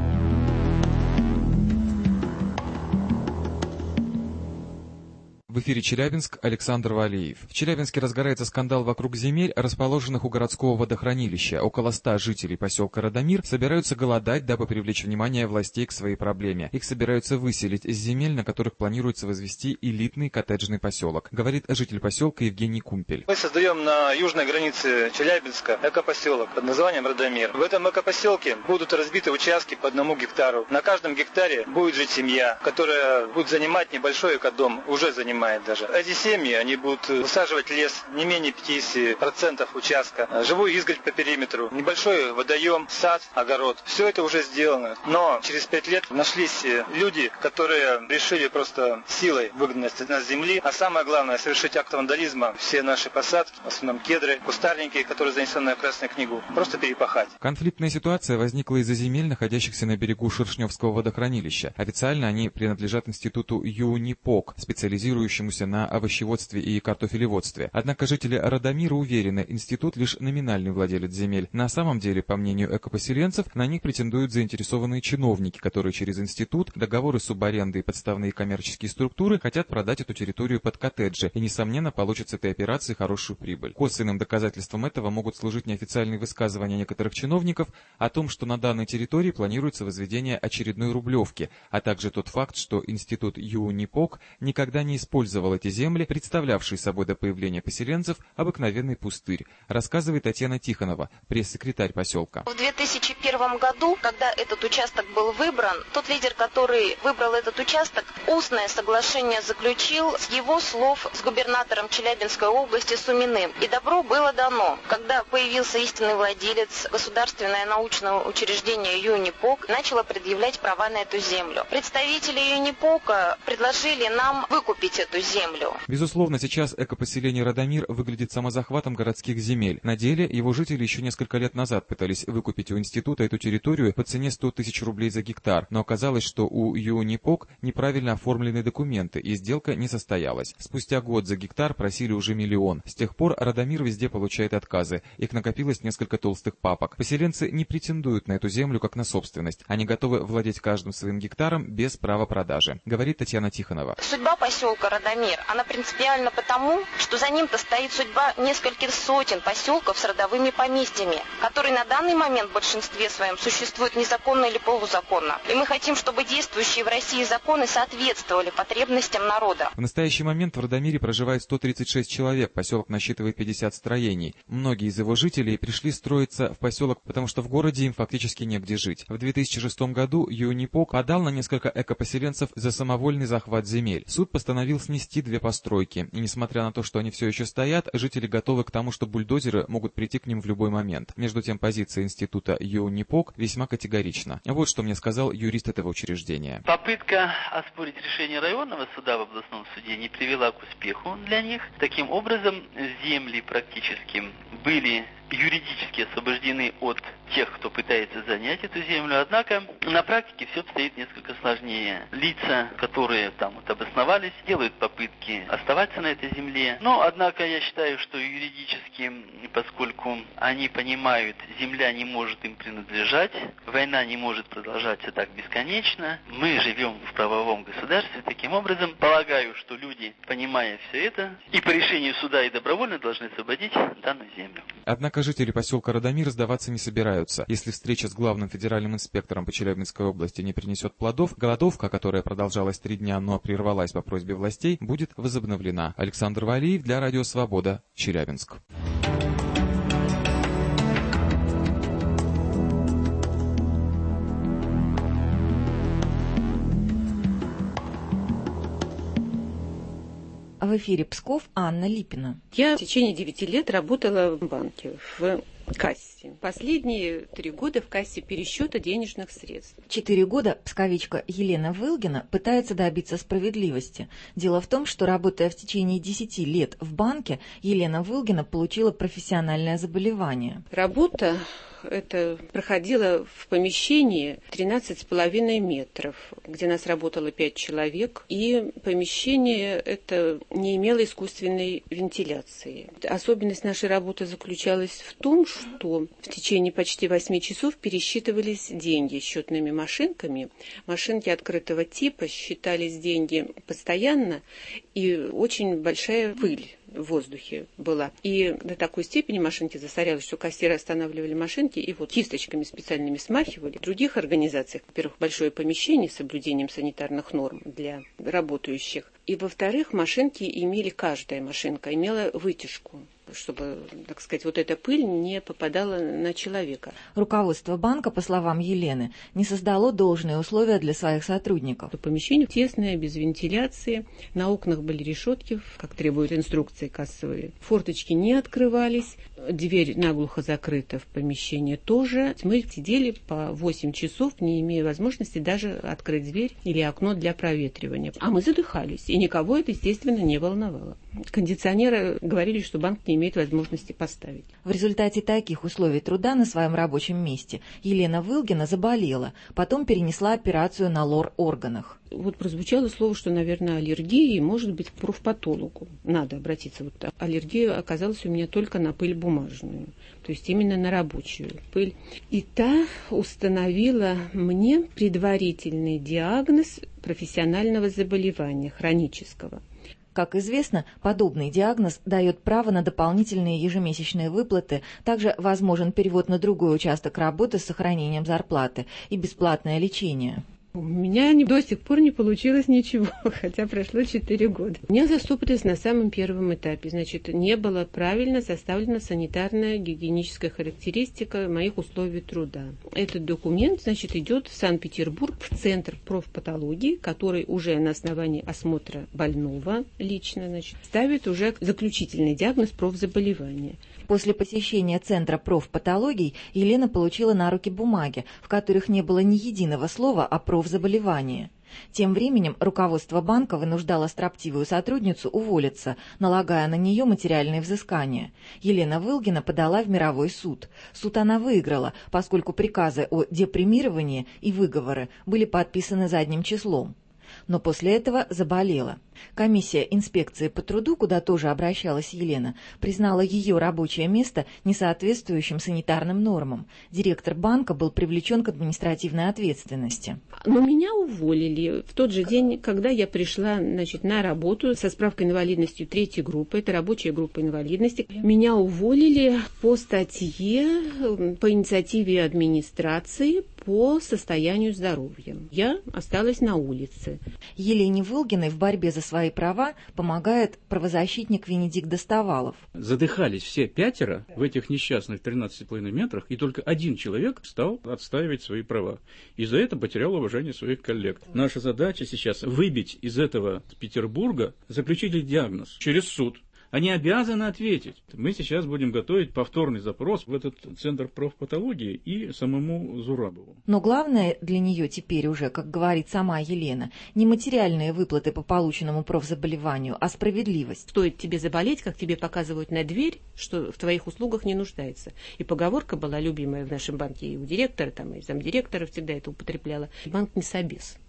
В эфире Челябинск, Александр Валеев. В Челябинске разгорается скандал вокруг земель, расположенных у городского водохранилища. Около ста жителей поселка Радомир собираются голодать, дабы привлечь внимание властей к своей проблеме. Их собираются выселить из земель, на которых планируется возвести элитный коттеджный поселок, говорит житель поселка Евгений Кумпель. Мы создаем на южной границе Челябинска экопоселок под названием Радомир. В этом экопоселке будут разбиты участки по одному гектару. На каждом гектаре будет жить семья, которая будет занимать небольшой экодом, уже занимает даже. Эти семьи, они будут высаживать лес не менее пятьдесят процентов участка, живую изгородь по периметру, небольшой водоем, сад, огород. Все это уже сделано. Но через пять лет нашлись люди, которые решили просто силой выгнать нас с земли, а самое главное, совершить акт вандализма. Все наши посадки, в основном кедры, кустарники, которые занесены в Красную книгу, просто перепахать. Конфликтная ситуация возникла из-за земель, находящихся на берегу Шершневского водохранилища. Официально они принадлежат институту ЮНИПОК, специализирующемуся на овощеводстве и картофелеводстве. Однако жители Радомира уверены, институт лишь номинальный владелец земель. На самом деле, по мнению экопоселенцев, на них претендуют заинтересованные чиновники, которые через институт, договоры субаренды и подставные коммерческие структуры хотят продать эту территорию под коттеджи и, несомненно, получат с этой операции хорошую прибыль. Косвенным доказательством этого могут служить неофициальные высказывания некоторых чиновников о том, что на данной территории планируется возведение очередной рублевки, а также тот факт, что институт ЮНИПОК никогда не использовал эти земли, представлявшие собой до появления поселенцев обыкновенный пустырь, рассказывает Татьяна Тихонова, пресс-секретарь поселка. В две тысячи первом году, когда этот участок был выбран, тот лидер, который выбрал этот участок, устное соглашение заключил с его слов с губернатором Челябинской области Суминым. И добро было дано. Когда появился истинный владелец, государственное научное учреждение ЮНИПОК начало предъявлять права на эту землю. Представители ЮНИПОКа предложили нам выкупить эту землю. Безусловно, сейчас экопоселение Радомир выглядит самозахватом городских земель. На деле его жители еще несколько лет назад пытались выкупить у института эту территорию по цене сто тысяч рублей за гектар, но оказалось, что у ЮНИПОК неправильно оформлены документы, и сделка не состоялась. Спустя год за гектар просили уже миллион. С тех пор Радомир везде получает отказы. Их накопилось несколько толстых папок. Поселенцы не претендуют на эту землю как на собственность. Они готовы владеть каждым своим гектаром без права продажи, говорит Татьяна Тихонова. Судьба поселка Радомир, она принципиальна потому, что за ним-то стоит судьба нескольких сотен поселков с родовыми поместьями, которые на данный момент в большинстве своем существуют незаконно или полузаконно. И мы хотим, чтобы действующие в России законы соответствовали потребностям народа. В настоящий момент в Радомире проживает сто тридцать шесть человек, поселок насчитывает пятьдесят строений. Многие из его жителей пришли строиться в поселок, потому что в городе им фактически негде жить. В две тысячи шестом году ЮНИПОК подал на несколько экопоселенцев за самовольный захват земель. Суд постановил снести две постройки, и несмотря на то, что они все еще стоят, жители готовы к тому, что бульдозеры могут прийти к ним в любой момент. Между тем, позиция института ЮНИПОК весьма категорична. Вот что мне сказал юрист этого учреждения. Попытка оспорить решение районного суда в областном суде не привела к успеху для них. Таким образом, земли практически были юридически освобождены от тех, кто пытается занять эту землю. Однако на практике все обстоит несколько сложнее. Лица, которые там вот обосновались, делают попытки оставаться на этой земле. Но, однако, я считаю, что юридически, поскольку они понимают, земля не может им принадлежать, война не может продолжаться так бесконечно, мы живем в правовом государстве. Таким образом, полагаю, что люди, понимая все это, и по решению суда, и добровольно должны освободить данную землю. Однако Однако жители поселка Радомир сдаваться не собираются. Если встреча с главным федеральным инспектором по Челябинской области не принесет плодов, голодовка, которая продолжалась три дня, но прервалась по просьбе властей, будет возобновлена. Александр Валиев для Радио Свобода, Челябинск. В эфире Псков, Анна Липина. Я в течение девяти лет работала в банке, в кассе. Последние три года в кассе пересчета денежных средств. Четыре года псковичка Елена Вылгина пытается добиться справедливости. Дело в том, что, работая в течение десяти лет в банке, Елена Вылгина получила профессиональное заболевание. Работа это проходила в помещении тринадцать с половиной метров, где нас работало пять человек, и помещение это не имело искусственной вентиляции. Особенность нашей работы заключалась в том, что в течение почти восьми часов пересчитывались деньги счетными машинками. Машинки открытого типа, считались деньги постоянно, и очень большая пыль в воздухе была. И до такой степени машинки засорялись, что кассиры останавливали машинки и вот кисточками специальными смахивали. В других организациях, во-первых, большое помещение с соблюдением санитарных норм для работающих. И, во-вторых, машинки имели, каждая машинка имела вытяжку, чтобы, так сказать, вот эта пыль не попадала на человека. Руководство банка, по словам Елены, не создало должные условия для своих сотрудников. Помещение тесное, без вентиляции, на окнах были решетки, как требуют инструкции кассовые. Форточки не открывались, дверь наглухо закрыта в помещении тоже. Мы сидели по восемь часов, не имея возможности даже открыть дверь или окно для проветривания. А мы задыхались, и никого это, естественно, не волновало. Кондиционеры говорили, что банк не имеет возможности поставить. В результате таких условий труда на своем рабочем месте Елена Вылгина заболела, потом перенесла операцию на лор-органах. Вот прозвучало слово, что, наверное, аллергия, и, может быть, к профпатологу надо обратиться. Вот аллергия оказалась у меня только на пыль бумажную, то есть именно на рабочую пыль. И та установила мне предварительный диагноз профессионального заболевания, хронического. Как известно, подобный диагноз дает право на дополнительные ежемесячные выплаты, также возможен перевод на другой участок работы с сохранением зарплаты и бесплатное лечение. У меня не, до сих пор не получилось ничего, хотя прошло четыре года. У меня застопорилось на самом первом этапе. Значит, не была правильно составлена санитарная гигиеническая характеристика моих условий труда. Этот документ, значит, идет в Санкт-Петербург, в Центр профпатологии, который уже на основании осмотра больного лично, значит, ставит уже заключительный диагноз профзаболевания. После посещения Центра профпатологий Елена получила на руки бумаги, в которых не было ни единого слова о профзаболевании. Тем временем руководство банка вынуждало строптивую сотрудницу уволиться, налагая на нее материальные взыскания. Елена Вылгина подала в мировой суд. Суд она выиграла, поскольку приказы о депримировании и выговоры были подписаны задним числом. Но после этого заболела. Комиссия инспекции по труду, куда тоже обращалась Елена, признала ее рабочее место несоответствующим санитарным нормам. Директор банка был привлечен к административной ответственности. Но меня уволили в тот же день, когда я пришла, значит, на работу со справкой инвалидностью третьей группы, это рабочая группа инвалидности. Меня уволили по статье по инициативе администрации по состоянию здоровья. Я осталась на улице. Елене Вылгиной в борьбе за свои права помогает правозащитник Венедикт Достовалов. Задыхались все пятеро в этих несчастных тринадцати с половиной метрах, и только один человек стал отстаивать свои права. И за это потерял уважение своих коллег. Наша задача сейчас выбить из этого Петербурга заключительный диагноз через суд. Они обязаны ответить. Мы сейчас будем готовить повторный запрос в этот Центр профпатологии и самому Зурабову. Но главное для нее теперь уже, как говорит сама Елена, не материальные выплаты по полученному профзаболеванию, а справедливость. Стоит тебе заболеть, как тебе показывают на дверь, что в твоих услугах не нуждается. И поговорка была любимая в нашем банке и у директора, там, и замдиректора всегда это употребляла. Банк не собес.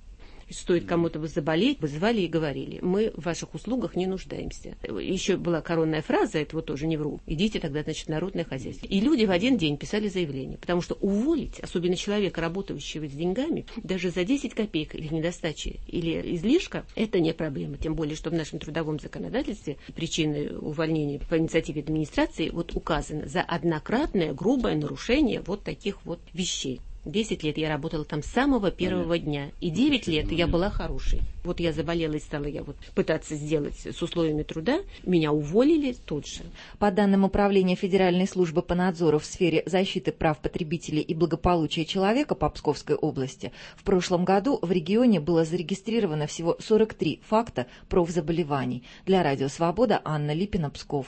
стоит кому-то заболеть, вызывали и говорили: мы в ваших услугах не нуждаемся. Еще была коронная фраза, этого тоже не вру: идите тогда, значит, в народное хозяйство. И люди в один день писали заявление, потому что уволить, особенно человека, работающего с деньгами, даже за десять копеек или недостачи, или излишка, это не проблема. Тем более, что в нашем трудовом законодательстве причины увольнения по инициативе администрации вот указано за однократное грубое нарушение вот таких вот вещей. Десять лет я работала там с самого первого Понятно. дня. И девять лет я была хорошей. Вот я заболела и стала я вот пытаться сделать с условиями труда. Меня уволили тут же. По данным Управления Федеральной службы по надзору в сфере защиты прав потребителей и благополучия человека по Псковской области, в прошлом году в регионе было зарегистрировано всего сорок три факта профзаболеваний. Для Радио Свобода Анна Липина, Псков.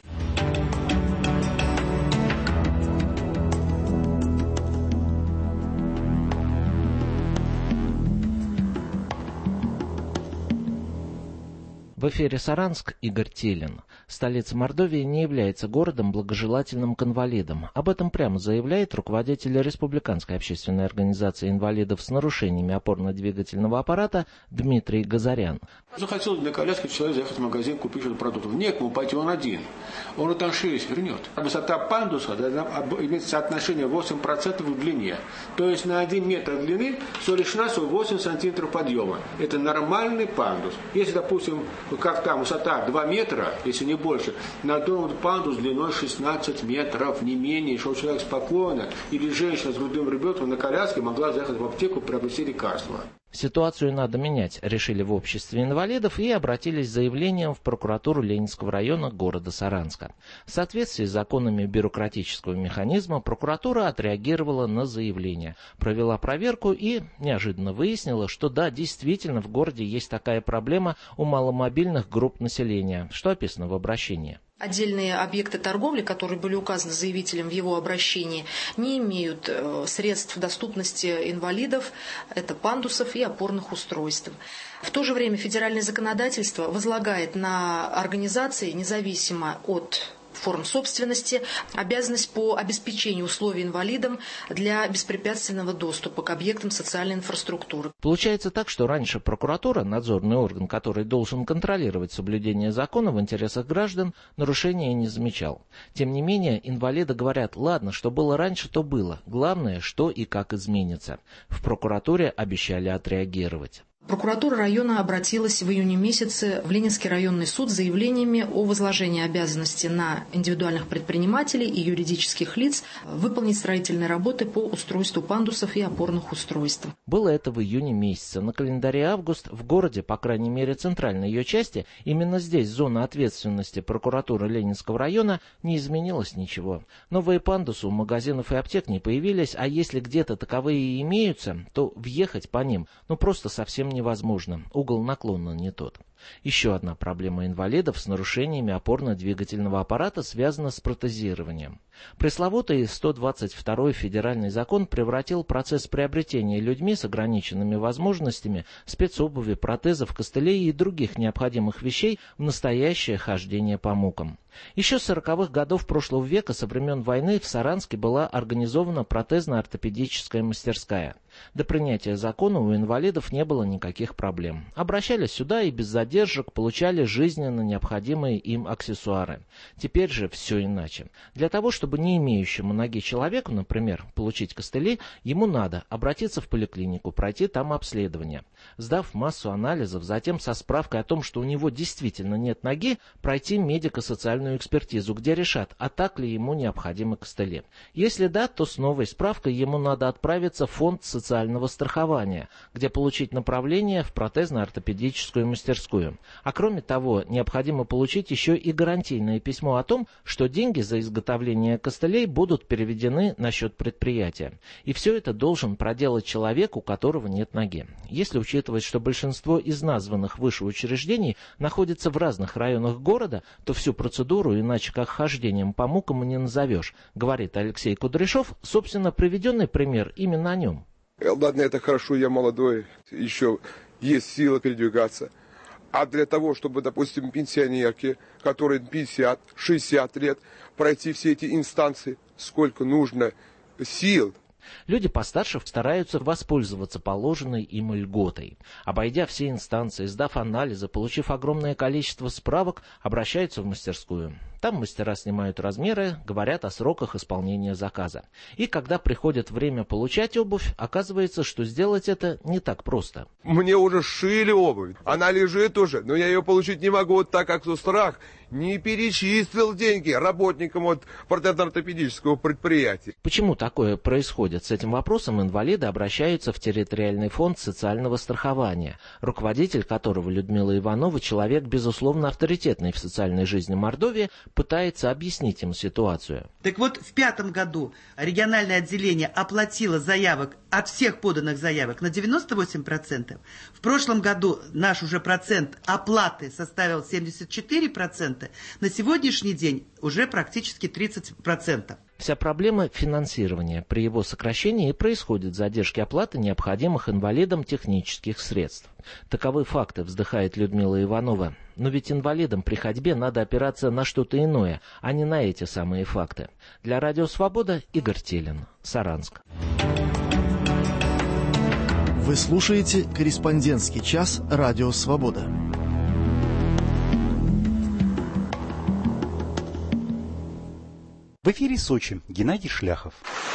В эфире Саранск, Игорь Телин. Столица Мордовии не является городом, благожелательным к инвалидам. Об этом прямо заявляет руководитель Республиканской общественной организации инвалидов с нарушениями опорно-двигательного аппарата Дмитрий Газарян. Захотел на коляске человек заехать в магазин, купить что-то продуктов. Некому пойти, он один. Он там шесть вернет. Высота пандуса имеет соотношение восемь процентов в длине. То есть на один метр длины всего лишь раз восемь сантиметров подъема. Это нормальный пандус. Если, допустим, как там высота два метра, если не больше, на том пандус длиной шестнадцать метров, не менее, чтобы человек спокойно, или женщина с грудным ребенком на коляске могла заехать в аптеку, приобрести лекарства. Ситуацию надо менять, решили в обществе инвалидов и обратились с заявлением в прокуратуру Ленинского района города Саранска. В соответствии с законами бюрократического механизма прокуратура отреагировала на заявление, провела проверку и неожиданно выяснила, что да, действительно в городе есть такая проблема у маломобильных групп населения, что описано в обращении. Отдельные объекты торговли, которые были указаны заявителем в его обращении, не имеют средств доступности инвалидов, это пандусов и опорных устройств. В то же время федеральное законодательство возлагает на организации, независимо от форм собственности, обязанность по обеспечению условий инвалидам для беспрепятственного доступа к объектам социальной инфраструктуры. Получается так, что раньше прокуратура, надзорный орган, который должен контролировать соблюдение закона в интересах граждан, нарушения не замечал. Тем не менее, инвалиды говорят: ладно, что было раньше, то было. Главное, что и как изменится. В прокуратуре обещали отреагировать. Прокуратура района обратилась в июне месяце в Ленинский районный суд с заявлениями о возложении обязанности на индивидуальных предпринимателей и юридических лиц выполнить строительные работы по устройству пандусов и опорных устройств. Было это в июне месяце. На календаре август в городе, по крайней мере центральной ее части, именно здесь зона ответственности прокуратуры Ленинского района, не изменилось ничего. Новые пандусы у магазинов и аптек не появились, а если где-то таковые и имеются, то въехать по ним ну просто совсем невозможно. Угол наклона не тот. Еще одна проблема инвалидов с нарушениями опорно-двигательного аппарата связана с протезированием. Пресловутый сто двадцать второй федеральный закон превратил процесс приобретения людьми с ограниченными возможностями спецобуви, протезов, костылей и других необходимых вещей в настоящее хождение по мукам. Еще с сороковых годов прошлого века, со времен войны, в Саранске была организована протезно-ортопедическая мастерская. До принятия закона у инвалидов не было никаких проблем. Обращались сюда и без задержек получали жизненно необходимые им аксессуары. Теперь же все иначе. Для того, чтобы не имеющему ноги человеку, например, получить костыли, ему надо обратиться в поликлинику, пройти там обследование. Сдав массу анализов, затем со справкой о том, что у него действительно нет ноги, пройти медико-социальную экспертизу, где решат, а так ли ему необходимы костыли. Если да, то с новой справкой ему надо отправиться в фонд социального страхования, где получить направление в протезно-ортопедическую мастерскую. А кроме того, необходимо получить еще и гарантийное письмо о том, что деньги за изготовление костылей будут переведены на счет предприятия. И все это должен проделать человек, у которого нет ноги. Если учитывать, что большинство из названных выше учреждений находится в разных районах города, то всю процедуру иначе как хождением по мукам и не назовешь, говорит Алексей Кудряшов, собственно, приведенный пример именно о нем. Ладно, это хорошо, я молодой, еще есть сила передвигаться. А для того, чтобы, допустим, пенсионерке, которой пятьдесят-шестьдесят лет, пройти все эти инстанции, сколько нужно сил, Люди постарше стараются воспользоваться положенной им льготой. Обойдя все инстанции, сдав анализы, получив огромное количество справок, обращаются в мастерскую. Там мастера снимают размеры, говорят о сроках исполнения заказа. И когда приходит время получать обувь, оказывается, что сделать это не так просто. Мне уже шили обувь. Она лежит уже, но я ее получить не могу, так как в страх не перечислил деньги работникам от протезно-ортопедического предприятия. Почему такое происходит? С этим вопросом инвалиды обращаются в территориальный фонд социального страхования, руководитель которого Людмила Иванова, человек, безусловно, авторитетный в социальной жизни Мордовии, пытается объяснить им ситуацию. Так вот, в пятом году региональное отделение оплатило заявок от всех поданных заявок на девяносто восемь процентов. В прошлом году наш уже процент оплаты составил семьдесят четыре процента. На сегодняшний день уже практически тридцать процентов. Вся проблема финансирования. При его сокращении и происходят задержки оплаты необходимых инвалидам технических средств. Таковы факты, вздыхает Людмила Иванова. Но ведь инвалидам при ходьбе надо опираться на что-то иное, а не на эти самые факты. Для Радио Свобода Игорь Телин, Саранск. Вы слушаете «Корреспондентский час» Радио Свобода. В эфире Сочи. Геннадий Шляхов.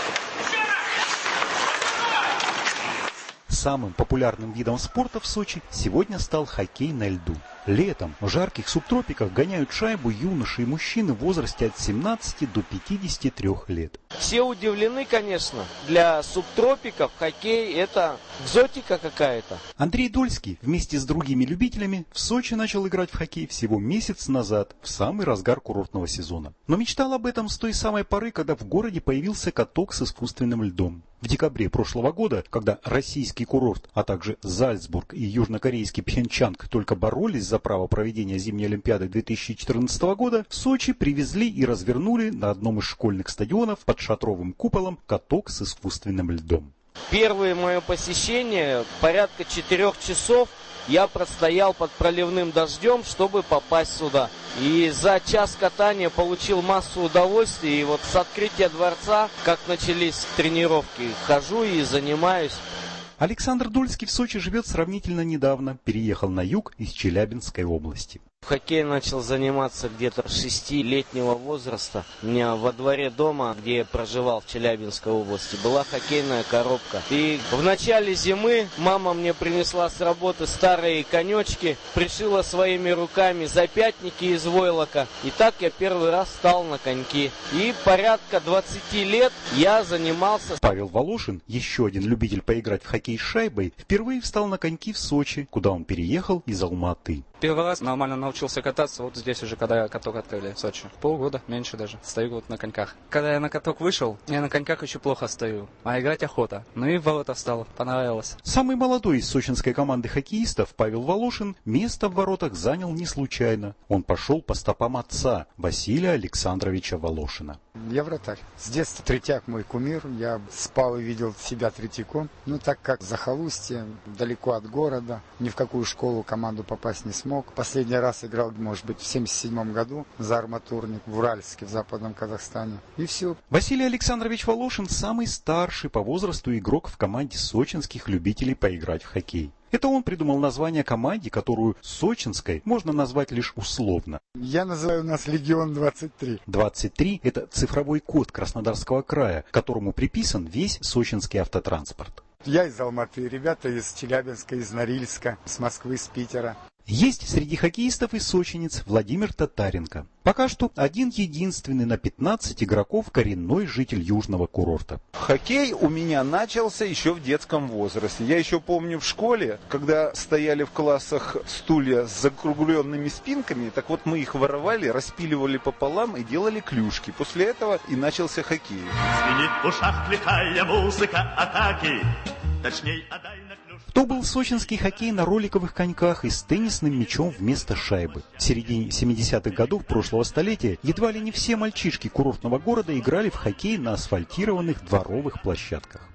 Самым популярным видом спорта в Сочи сегодня стал хоккей на льду. Летом в жарких субтропиках гоняют шайбу юноши и мужчины в возрасте от семнадцати до пятидесяти трёх лет. Все удивлены, конечно. Для субтропиков хоккей – это экзотика какая-то. Андрей Дольский вместе с другими любителями в Сочи начал играть в хоккей всего месяц назад, в самый разгар курортного сезона. Но мечтал об этом с той самой поры, когда в городе появился каток с искусственным льдом. В декабре прошлого года, когда российский курорт, а также Зальцбург и южнокорейский Пхенчанг только боролись за право проведения зимней Олимпиады две тысячи четырнадцатого года, в Сочи привезли и развернули на одном из школьных стадионов под шатровым куполом каток с искусственным льдом. Первое мое посещение, порядка четырех часов, я простоял под проливным дождем, чтобы попасть сюда. И за час катания получил массу удовольствия. И вот с открытия дворца, как начались тренировки, хожу и занимаюсь. Александр Дульский в Сочи живет сравнительно недавно, переехал на юг из Челябинской области. В хоккей начал заниматься где-то шестилетнего возраста. У меня во дворе дома, где я проживал в Челябинской области, была хоккейная коробка. И в начале зимы мама мне принесла с работы старые конечки, пришила своими руками запятники из войлока. И так я первый раз встал на коньки. И порядка двадцати лет я занимался. Павел Волошин, еще один любитель поиграть в хоккей с шайбой, впервые встал на коньки в Сочи, куда он переехал из Алма-Аты. Первый раз нормально научился кататься вот здесь уже, когда каток открыли в Сочи. Полгода, меньше даже. Стою вот на коньках. Когда я на каток вышел, я на коньках еще плохо стою. А играть охота. Ну и в ворота встал. Понравилось. Самый молодой из сочинской команды хоккеистов, Павел Волошин, место в воротах занял не случайно. Он пошел по стопам отца, Василия Александровича Волошина. Я вратарь. С детства Третьяк мой кумир. Я спал и видел себя Третьяком. Ну, так как захолустье, далеко от города, ни в какую школу команду попасть не смог. Последний раз играл, может быть, в семьдесят седьмом году за арматурник в Уральске, в Западном Казахстане. И все. Василий Александрович Волошин самый старший по возрасту игрок в команде сочинских любителей поиграть в хоккей. Это он придумал название команде, которую сочинской можно назвать лишь условно. Я называю нас Легион двадцать три. двадцать три – это цифровой код Краснодарского края, к которому приписан весь сочинский автотранспорт. Я из Алматы, ребята из Челябинска, из Норильска, с Москвы, с Питера. Есть среди хоккеистов и сочинец Владимир Татаренко. Пока что один единственный на пятнадцать игроков коренной житель южного курорта. Хоккей у меня начался еще в детском возрасте. Я еще помню в школе, когда стояли в классах стулья с закругленными спинками, так вот мы их воровали, распиливали пополам и делали клюшки. После этого и начался хоккей. Звенит в ушах лихая музыка атаки. Точней, отдай на клюш. То был сочинский хоккей на роликовых коньках и с теннисным мячом вместо шайбы. В середине семидесятых годов прошлого столетия едва ли не все мальчишки курортного города играли в хоккей на асфальтированных дворовых площадках.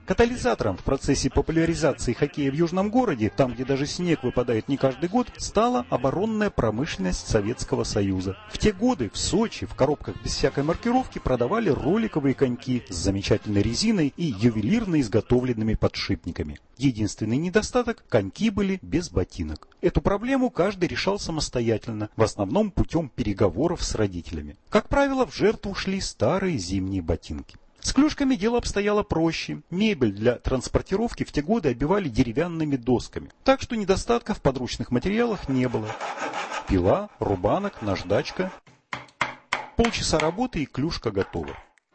Катализатором в процессе популяризации хоккея в Южном городе, там, где даже снег выпадает не каждый год, стала оборонная промышленность Советского Союза. В те годы в Сочи в коробках без всякой маркировки продавали роликовые коньки с замечательной резиной и ювелирно изготовленными подшипниками. Единственный недостаток – коньки были без ботинок. Эту проблему каждый решал самостоятельно, в основном путем переговоров с родителями. Как правило, в жертву шли старые зимние ботинки. С клюшками дело обстояло проще. Мебель для транспортировки в те годы обивали деревянными досками. Так что недостатков в подручных материалах не было. Пила, рубанок, наждачка. Полчаса работы и клюшка готова.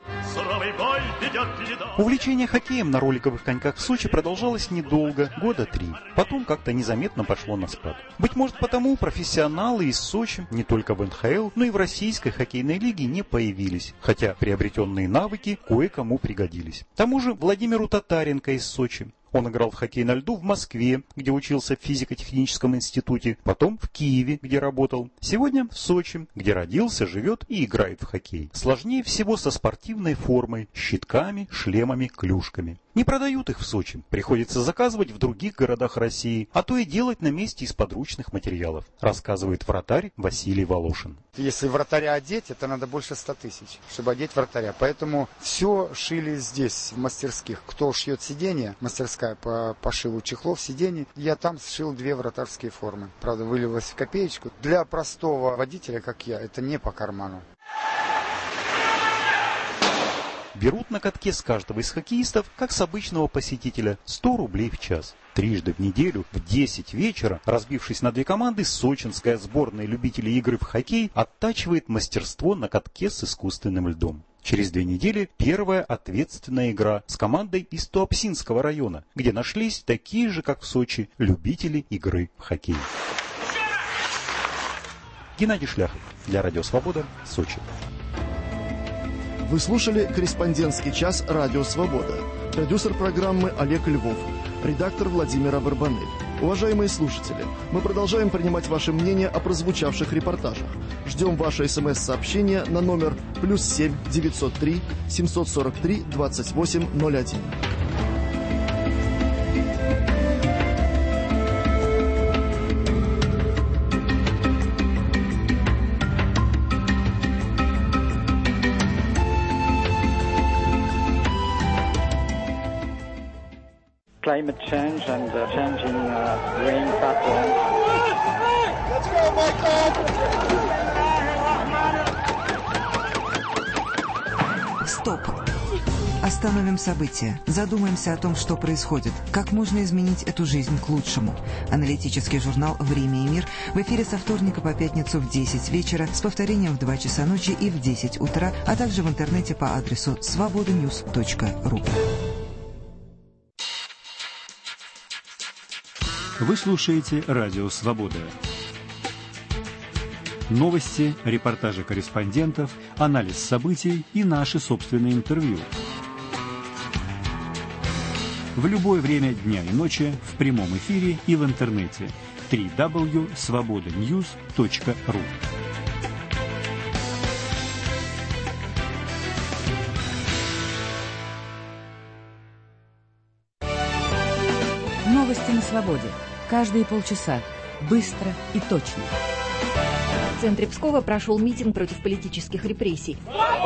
Увлечение хоккеем на роликовых коньках в Сочи продолжалось недолго, года три. Потом как-то незаметно пошло на спад. Быть может потому, профессионалы из Сочи не только в эн ха эл, но и в российской хоккейной лиге не появились. Хотя приобретенные навыки кое-кому пригодились. К тому же Владимиру Татаренко из Сочи. Он играл в хоккей на льду в Москве, где учился в физико-техническом институте, потом в Киеве, где работал, сегодня в Сочи, где родился, живет и играет в хоккей. Сложнее всего со спортивной формой, щитками, шлемами, клюшками. Не продают их в Сочи, приходится заказывать в других городах России, а то и делать на месте из подручных материалов, рассказывает вратарь Василий Волошин. Если вратаря одеть, это надо больше ста тысяч, чтобы одеть вратаря. Поэтому все шили здесь, в мастерских. Кто шьет сиденья, мастерская по пошиву чехлов, сидений, я там сшил две вратарские формы. Правда, вылилось в копеечку. Для простого водителя, как я, это не по карману. Берут на катке с каждого из хоккеистов, как с обычного посетителя, сто рублей в час. Трижды в неделю в десять вечера, разбившись на две команды, сочинская сборная любителей игры в хоккей оттачивает мастерство на катке с искусственным льдом. Через две недели первая ответственная игра с командой из Туапсинского района, где нашлись такие же, как в Сочи, любители игры в хоккей. Геннадий Шляхов для Радио Свобода, Сочи. Вы слушали «Корреспондентский час. Радио Свобода». Продюсер программы Олег Львов. Редактор Владимира Барбанель. Уважаемые слушатели, мы продолжаем принимать ваше мнение о прозвучавших репортажах. Ждем ваше смс-сообщение на номер плюс семь девятьсот три семьсот сорок три двадцать восемь ноль один. Climate change and uh, changing uh, rain patterns. Let's go, Michael! Стоп! Остановим события. Задумаемся о том, что происходит. Как можно изменить эту жизнь к лучшему. Аналитический журнал «Время и мир» в эфире со вторника по пятницу в десять вечера, с повторением в два часа ночи и в десять утра, а также в интернете по адресу свобода ньюс точка ру. Вы слушаете Радио Свобода. Новости, репортажи корреспондентов, анализ событий и наши собственные интервью. В любое время дня и ночи, в прямом эфире и в интернете. дабл ю дабл ю дабл ю точка свобода ньюс точка ру. Новости на свободе. Каждые полчаса. Быстро и точно. В центре Пскова прошел митинг против политических репрессий.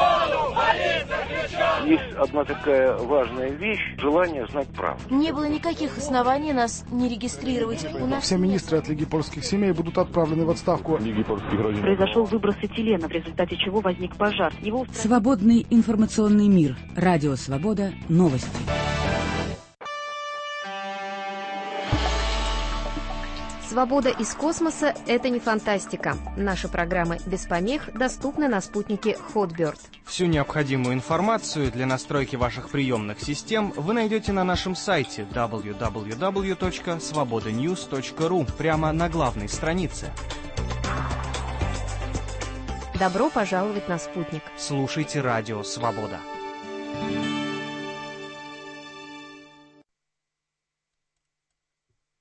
Есть одна такая важная вещь – желание знать правду. Не было никаких оснований нас не регистрировать. У нас все министры от Лиги польских семей будут отправлены в отставку. Произошел выброс этилена, в результате чего возник пожар. Его... Свободный информационный мир. Радио Свобода. Новости. Свобода из космоса – это не фантастика. Наши программы без помех доступны на спутнике Hotbird. Всю необходимую информацию для настройки ваших приемных систем вы найдете на нашем сайте дабл ю дабл ю дабл ю точка свобода ньюс точка ру прямо на главной странице. Добро пожаловать на спутник. Слушайте Радио Свобода.